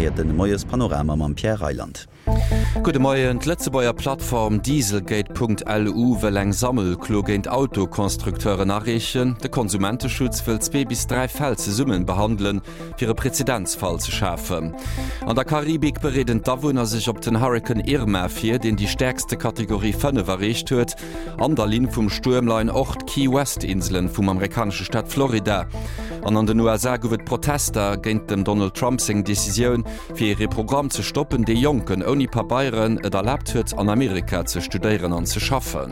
firiert den moes Panorama am Pierre Reiland. Gute Morgen, die letzte Plattform Dieselgate.lu will eng Sammelklo géint Autokonstrukteure nachrichten. Der Konsumentenschutz will 2 bis 3 Fälle Summen behandeln, für einen Präzedenzfall zu schaffen. An der Karibik bereden Davonner sich op den Hurrikan Irma 4, den die stärkste Kategorie 5 erreicht huet, an der Linie vom Sturmlein 8 Key West Inseln vom amerikanischen Staat Florida. An den USA wird Protester gegen dem Donald Trump seg Decision für ihre Programm zu stoppen, die Jonken ohne paar Bayern et erlaubt huet, an Amerika zu studieren und zu schaffen.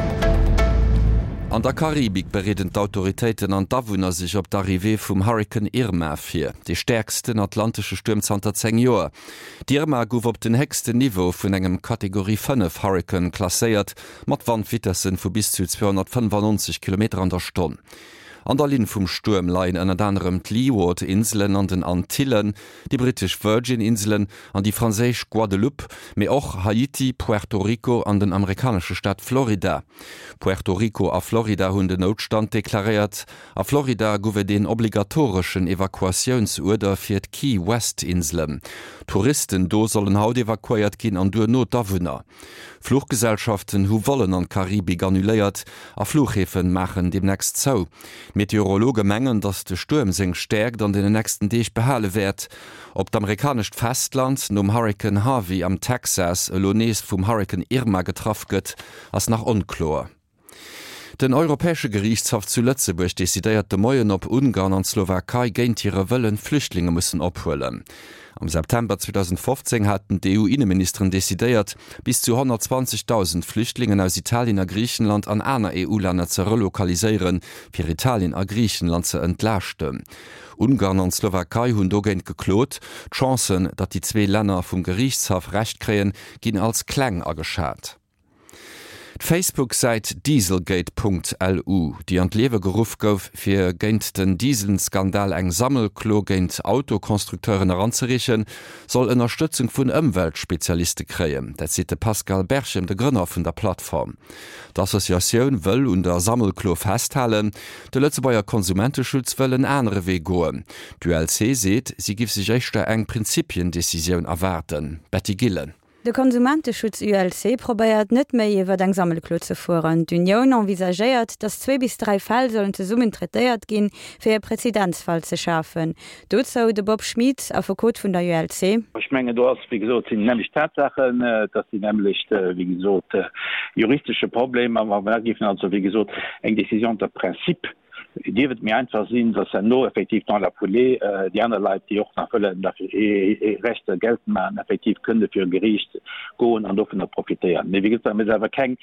An der Karibik bereden d'Autoritäten an Davonner sich op d'Arrivée vum Hurrikan Irma 4, die stärksten atlantische Sturm seit 10 Joer. Die Irma gouf op den höchsten Niveau vun engem Kategorie 5 Hurrikan klasseiert, mat Wandwittersen vu bis zu 295 km an der Stunde. An der Linie vom Sturm leien ënner anderem Leeward-Inseln an den Antillen, die britisch Virgin-Inseln an die französisch Guadeloupe, mais auch Haiti, Puerto Rico an den amerikanischen Staat Florida. Puerto Rico a Florida hunn den Notstand deklariert. A Florida gowe den obligatorischen Evakuationsurder fir d Key West-Inseln. Touristen do sollen haut evakuiert gin an duer no Davonner. Fluggesellschaften hu wollen an Karibik annuléiert, a Flughäfen machen demnächst zou. Meteorologe mengen, dass de Sturm seng stärkt an den nächsten Deeg behale werd. Ob d'amerikanischt Festland nom Hurrikan Harvey am Texas Lonees vum Hurrikan Irma getroffen gëtt, ass nach unklar. Den Europäische Gerichtshof zu Lützeburg desideierte Moien op Ungarn an Slowakei géint ihre Wëllen Flüchtlinge müssen opholen. Am September 2015 hatten die EU-Innenministerin desideiert, bis zu 120.000 Flüchtlingen aus Italien a Griechenland an einer EU-Länder zu relokaliseieren, für Italien a Griechenland zu entlasten. Ungarn und Slowakei hunn dogent geklot, Chancen, dat die 2 Länder vom Gerichtshof recht kreen, ginn als Klang ageschat. Facebook seit Dieselgate.lu, die an d'Lewe geruf gouf fir géint den Dieselskandal eng Sammelklo géint Autokonstrukteuren heranzerichen, soll Unterstützung vun Umweltspezialisten kreien. Dat sieht Pascal Berchem, de Grünner vun der Plattform. D'Assoziatioun wëll und der Sammelklo festhalen, de Lützebauer Konsumentenschutz wëllen enere Weg goen. DULC seet, sie gif sich echtter eng Prinzipiendecision erwarten. Betty Gillen. De Konsumentenschutz ULC probéiert net méi iwwer eng Sammelklo ze fuhren. D'Union envisagéiert, dass 2 bis 3 Fälle sollen ze Summen treiert ginn, fir e Präzedenzfall ze schaffen. Dort zou de Bob Schmid a Verkot vun der ULC. Ich menge du hast wie gesagt sind nämlich Tatsachen, dass sie nämlich wie gesagt juristische Probleme aber also wie gesagt eng Decision der Prinzip. Die wird mir einfach sehen, dass er nur effektiv dans la Poulet die anderen Leute, die auch nach Rechte gelten machen, effektiv können für Gericht gehen und davon profitieren. Wie gesagt, damit aber kein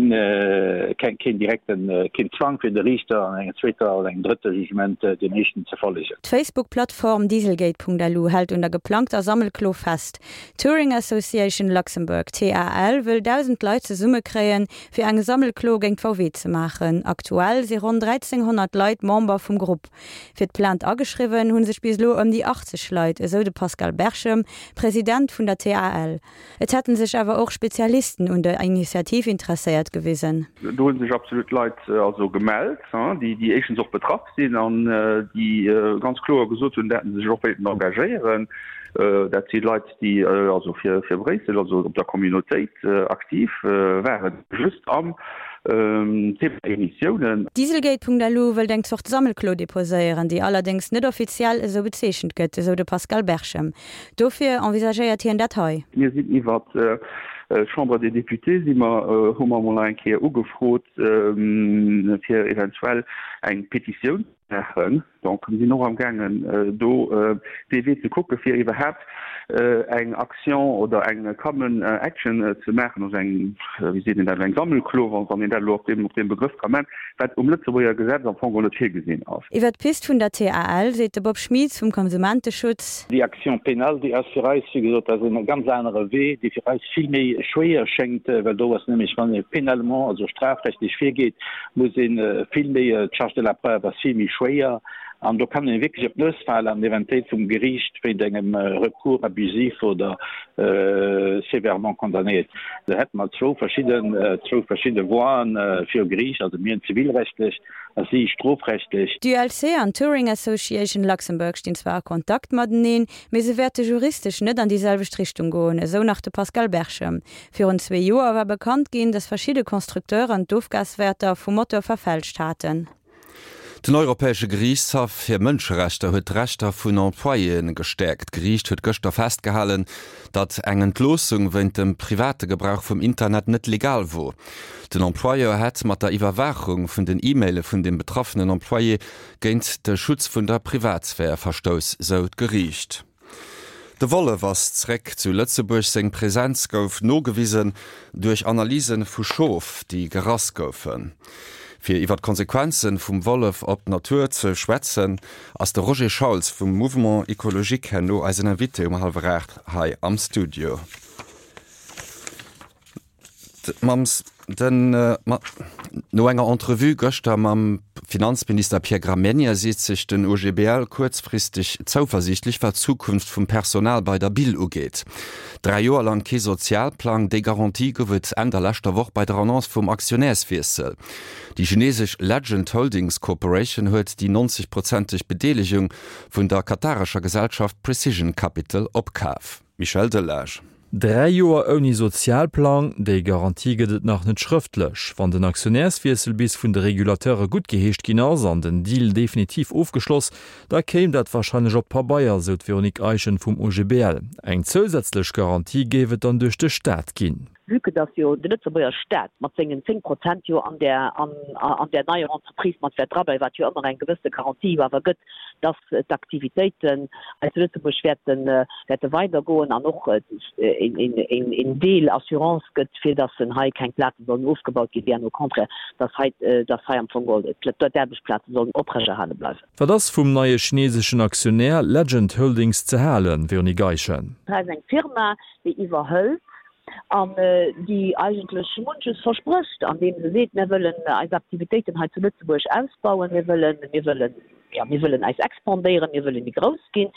direkten Zwang für den Richter, ein zweiter oder ein dritter Jugement den Richten zu folgen. Die Facebook-Plattform Dieselgate.lu hält unter geplanter Sammelklo fest. Touring Association Luxemburg (TAL) will 1000 Leute Summe kreieren, für ein Sammelklo gegen VW zu machen. Aktuell sind rund 1300 Leute Member vom Grupp. Für Plant angeschrieben hun sich bislo die 80 Leute, so de Pascal Berchem, Präsident von der TAL. Es hätten sich aber auch Spezialisten und der Initiative interessiert gewesen. Da haben sich absolut Leute also gemeldet, die echt auch betroffen sind und die ganz klar gesagt haben, dass sie sich auch engagieren. Das sind Leute, die also für Brüssel, also auf der Community aktiv wären, just am Dieselgate.lu will denkt zocht Sammelklo deposieren, die allerdings net offiziell so bezeechent gëtt, so de Pascal Berchem. Dofir envisagéiert hi en Datei. Wir sind iwwer Chambre des Députés immer hummer enkeer ugefrot fir eventuell eng Petition machen. Donc sie noch am gangen DW zu gucken fir überhaupt eng Aktion oder eng Common Action zu machen und wie se eng Sammelklo an den auf den Begriff kommen, Lützeburger Gesetz am Anfang hier gesehen auf. Iwer Pist vun der TAL se Bob Schmid vom Konsumentenschutz. Die Aktion penal, die als für gesagt, eine ganz andere Weg, die für viel mehr schwer schenkt, weil du was nämlich wenn penalement, also strafrechtlich viel geht, muss viel mehr Charge de la Preuve, was viel mehr schwer an du kann wirklich Plusfall an Eventualität zum Gericht für engem Recours abusiv oder sévèrement condamniert. Da hat man zwei verschiedene Voien für Gericht, also mir zivilrechtlich als sie strafrechtlich. Die ULC an Touring Association Luxemburg stehen zwar Kontakt mat den, me se werte juristisch net an dieselbe Richtung goen, so nach de Pascal Berchem. Für un 2 Joer war bekannt gehen, dass verschiedene Konstrukteure an Doofgaswärter vum Motor verfälscht hatten. Den europäesche Gerichtshof fir Mënscherechter huet Rechter vun Emploien gestärkt. Gericht huet Göster festgehalen, dat eng Entlosung wennt dem private Gebrauch vom Internet net legal wo. Den Employer hat mat der Iwerwachung vun den E-Maile vun dem betroffenen Employé géint de Schutz vun der Privatsphäre verstoß, so Gericht. De Wolle was Zreck zu Lützeburg seg Präsenz gouf nogewiesen durch Analysen vu Schof, die geras goufen. Fir iwwer Konsequenzen vum Wolf op Natur ze schwätzen, ass der Roger Scholz vum Mouvement Ökologique henno als en Witte halbrecht hai am Studio. No enger Entrevue gocht am Finanzminister Pierre Gramegna sieht sich den OGBL kurzfristig zuversichtlich, was Zukunft vom Personal bei der Bill ugeht. 3 Jahre lang kein Sozialplan, die Garantie gewinnt Ende letzter Woche bei der Annonce vom Aktionärswechsel. Die chinesische Legend Holdings Corporation hat die 90%ige Beteiligung von der katarischer Gesellschaft Precision Capital abgekauft. Michel Delage. 3 Joer oni Sozialplan, déi Garantie gëtt nach net schriftlech. Wann den Aktionärswiesel bis vun de Regulateure gut geheescht ginnners an den Deal definitiv aufgeschloss, da kéim dat wahrscheinlich op paar Bayier sot Veronik Eichen vum OGBL. Eng zusätzlich Garantie gewet dann duch de Staat ginn. Lücke, dass jo de Lützeburger Stadt mat 10% jo an der neue Entreprise mat dabei wat jo immer en gewisse Garantie war gëtt, dass d'Aktivitäten als Lützeburg werden weitergoen an noch in Deel Assurance gëtt fir dat den Hai kein Platten sollen aufgebaut werden no kontre das am von Gold Derbeplatten sollen opreger halle bleiben. War das vum neue chinesischen Aktionär Legend Holdings ze halen wie Geichen. Eng Firma die iwwerhëlt an die eigentlich Munches verspricht, an dem sie seht, wir wollen als Aktivitäten halt zu Lützeburg ausbauen, wir wollen als expandieren, wir wollen die groß gehen.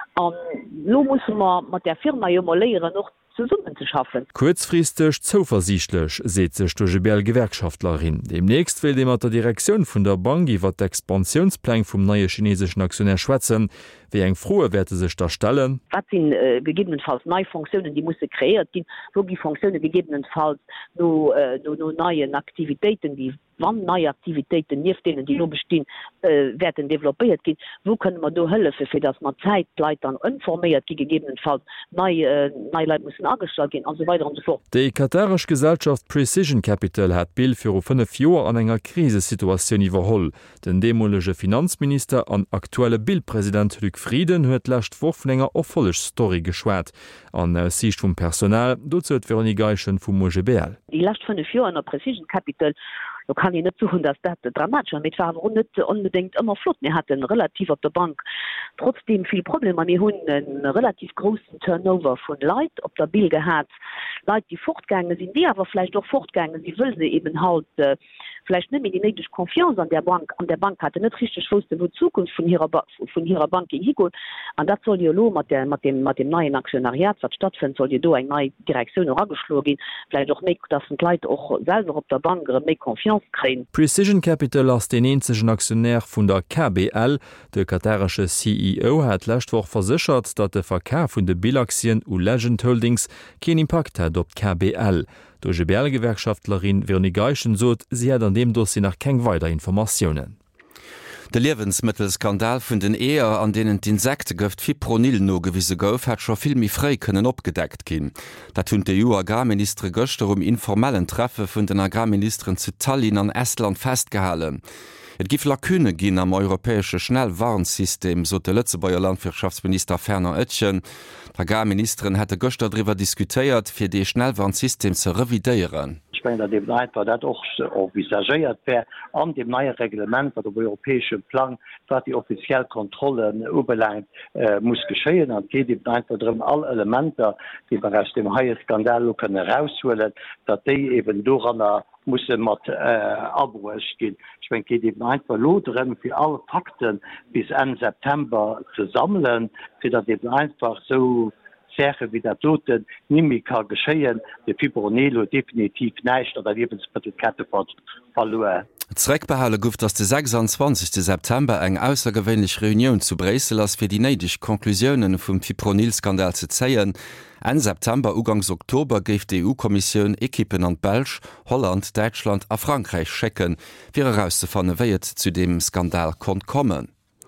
Lo muss man mit der Firma ja mal lehren, noch zusammen zu schaffen. Kurzfristig zuversichtlich, seht sich die Gewerkschaftlerin. Demnächst will dem der Direktion von der Bank über den Expansionsplan vom neuen chinesischen Aktionär schwätzen. Wie eng frohe werte sich da stellen? Was sind gegebenenfalls neue Funktionen, die müssen kreiert gehen, wo die Funktionen gegebenenfalls nur neue Aktivitäten, die wann neue Aktivitäten nie denen, die nur bestehen, werden developiert gehen. Wo können wir da helfen, für das man Zeit dann informiert, die gegebenenfalls neue Leute müssen angestellt gehen und so weiter und so fort. Die katarische Gesellschaft Precision Capital hat Bill für 5 Jahre an einer Krisensituation überholt. Den dämonische Finanzminister an aktuelle Bildpräsident Luc Frieden huet lacht Wurflänger offollech Story geschwert. An Sicht vum Personal, dazu hat Veronik Eichen vum OGBL. Die lacht 5 Jahre an der Precision Capital, da kann ich nicht suchen, dass das dramatisch ist. Wir waren nicht unbedingt immer flott. Wir hatten relativ auf der Bank trotzdem viel Probleme. Wir haben einen relativ großen Turnover von Leuten auf der Bill gehabt. Leute, die fortgegangen sind, die aber vielleicht auch fortgegangen sind, weil sie eben halt vielleicht nicht mehr die nötige Konfianz an der Bank hatte, nicht richtig wusste, wo die Zukunft von ihrer Bank hingeht. Und das soll ja mit dem neuen Aktionariat, was stattfindet, soll ja da eine neue Direktion angeschlagen gehen. Vielleicht auch nicht, dass die Leute auch selber auf der Bank mehr Konfianz kriegen. Precision Capital als den einzigen Aktionär von der KBL, der katarische CEO, hat letzte Woche versichert, dass der Verkauf von den Bill-Aktien und Legend Holdings keinen Impact hat auf KBL. Die OGBL-Gewerkschaftlerin Veronik Eichen sagt, sie hat an dem Dossier noch keine weiteren Informationen. Der Lebensmittelskandal vun den Eher, an denen d'Insektegëft Fipronil no gewisse gouf, hat schon viel mi frei können opgedeckt gin. Dat hunn de EU-Agrarminister Göster informellen Treffe vun den Agrarministern zu Tallinn an Estland festgehalen. Et gif Lakune ginn am europäesche Schnellwarnsystem, so der Lützeburger Landwirtschaftsminister Ferner Oetjen. Agrarministerin hätte Göster darüber diskutiert, fir de Schnellwarnsystem zu revidieren. Dem war dat auch envisagéiert wär an dem neue Reglement wat der europäische Plan wat die offiziell Kontrollen oberleint muss geschéien an geht dem drin alle Elemente, die man aus dem Haie Skandal können herausholen, dat die eben durch an muss mat abruech gin. Ich mein, geht eben einfach loderen fir alle Fakten bis Ende September zu sammeln, fir dat eben einfach so Sache wie der Toten nimi kann geschéien, de Fibronelo definitiv neicht oder Lebenskette verloren. Zreckbehalle gouft ass de 26. September eng aussergewwenlich Reunion zu Bresel ass fir die neidig Konklusionen vum Fipronilskandal ze zeien. En September ugangs Oktober géif d EU-Kommissionun Ekippen an Belsch, Holland, Deutschland a Frankreich schecken, fir herauszufanne wéiet zu dem Skandal kont kommen.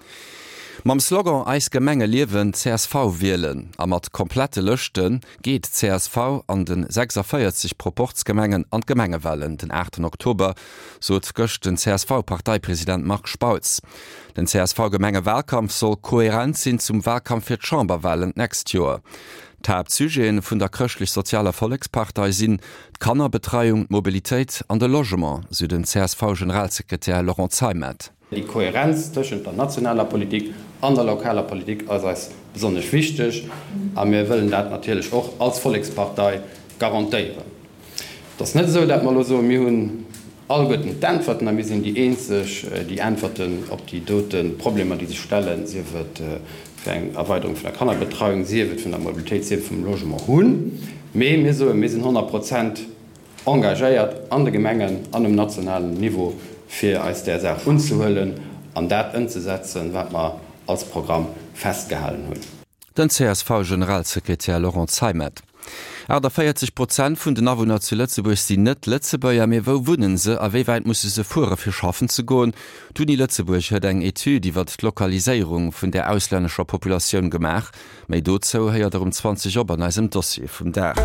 Mam Slogan eis Gemenge liewen CSV wieelen, a mat komplette Lëchten geht CSV an den 46 Proportsgemengen an Gemengewellen den 8. Oktober, so gëcht den CSV-Parteipräsident Mark Spauz. Den CSV-Gemenge-Wahlkampf soll kohärent sinn zum Wahlkampf fir d'Chamberwahlen nächst Joer. Tabzygéen vun der christlich-sozialer Volkspartei sinn d'Kannerbetreiung, Mobilitéit an de Logement, so den CSV-Generalsekretär Laurent Zeimet. Die Kohärenz zwischen der nationaler Politik an der lokaler Politik als besonders wichtig, aber wir wollen das natürlich auch als Volkspartei garantieren. Das ist nicht so, dass wir so alle guten Antworten, wir sind die einzig, die Antworten auf die toten Probleme, die sich stellen. Sie wird für eine Erweiterung von der Kannerbetreuung, sie wird von der Mobilität, sie wird vom Logement holen. Wir sind 100% engagiert an den Gemengen, an dem nationalen Niveau, für als der Sache unzuhüllen, an dat umzusetzen, was man als Programm festgehalten hat. Den CSV-Generalsekretär Laurent Zeimet. Der 40% vun den Awohner zu Lützeburg sind net Lützebäier méi wo wunnen se, a wéi weit muss se vorre fir schaffen ze goen. Tuni Lützeburg huet eng Etude iwwer d'Lokaliséierung vun der auslännescher Populationun gemach, méi dozo heier darum 20 Ober neem Dossier vum Dach.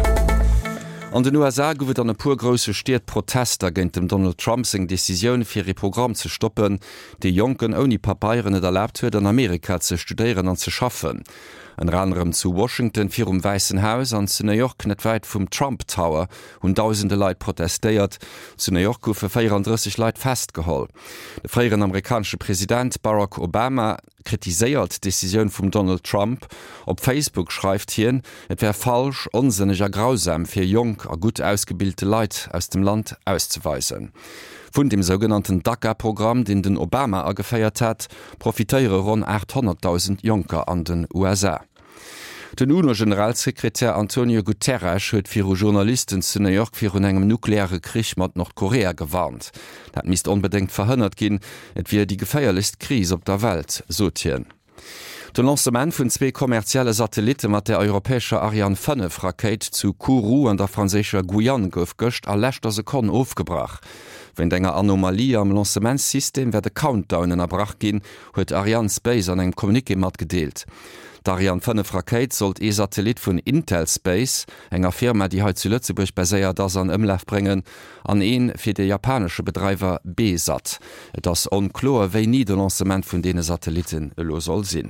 An den USA gowet an e puer grosse Steet Protester géint dem Donald Trump seg Deciioun fir e Programm ze stoppen, déi Jonken oni Papaieren et erlaubt huet an Amerika ze studéieren an ze schaffen. En anderem zu Washington fir Weißen Haus an zu New York net weit vum Trump Tower hun tausende Leiit protestéiert, zu New York goufe 34 Leiit festgeholl. De freieren amerikanische Präsident Barack Obama kritiséiert Deciioun vum Donald Trump. Op Facebook schreift hien, et wär falsch, onsinnig a grausam fir jong a gut ausgebildete Leiit aus dem Land auszuweisen. Vun dem sogenannten DACA-Programm, den den Obama agefeiert hat, profitéiere rund 800.000 Jonker an den USA. Den UNO-Generalsekretär Antonio Guterres huet fir Journalisten zu New York fir hun engem nukleare Krich mat Nordkorea gewarnt. Dat mis unbedingt verhënnert ginn, et wie die gefeierlichst Krise op der Welt sotien. Den Lancement vun 2 kommerzielle Satellite mat der europäescher Ariane 5 Raket zu Kourou an der franzécher Guyane gouf gëcht a lächtter Sekon aufgebracht. Wenn d'enger Anomalie am Lancementsystem werde Countdownen erbrach gin, huet Ariane Space an eng Kommuniké mat gedeelt. D'Ariane 5 Raket sollt Satellit vun Intel Space, enger Firma, die heut zu Lützeburg beséier das an ëmlaf bringen, an een fir de japanesche Betreiber BSAT. Et ass onklar wéi nie de Lancement vun dee Satelliten lo soll sinn.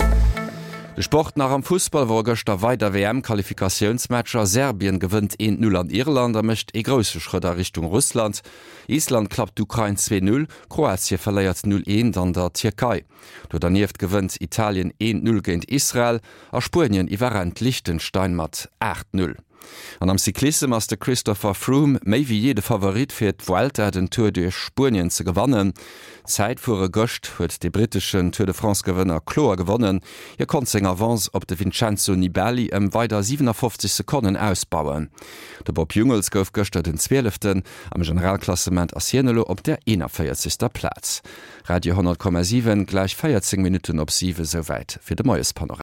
De Sport nach am Fußball war gëchter weiter WM-Qualifikationsmatcher. Serbien gewinnt 1-0 an Irland, mecht e grosse Schritter Richtung Russland. Island klappt Ukraine 2-0, Kroatien verleiert 0-1 an der Türkei. Do daneft gewinnt Italien 1-0 gegen Israel, a Spanien iwwerrend Liechtenstein mat 8-0. An am Cyclisme ass der Christopher Froome méi wie jede Favorit fir d Vuelta den Tour de Spurien ze gewannen. Zeit vor Gocht huet de britischen Tour de France-Gewinner Cloa gewonnen. Hier kon seg Avance op de Vincenzo Nibali weiter 57 Sekunden ausbauen. De Bob Jungels gouf gochter den 12. am Generalklassement Asienelo op der 41. Platz. Radio 10,7 gleich 14 Minuten op 7 soweit fir de Moes Panorama.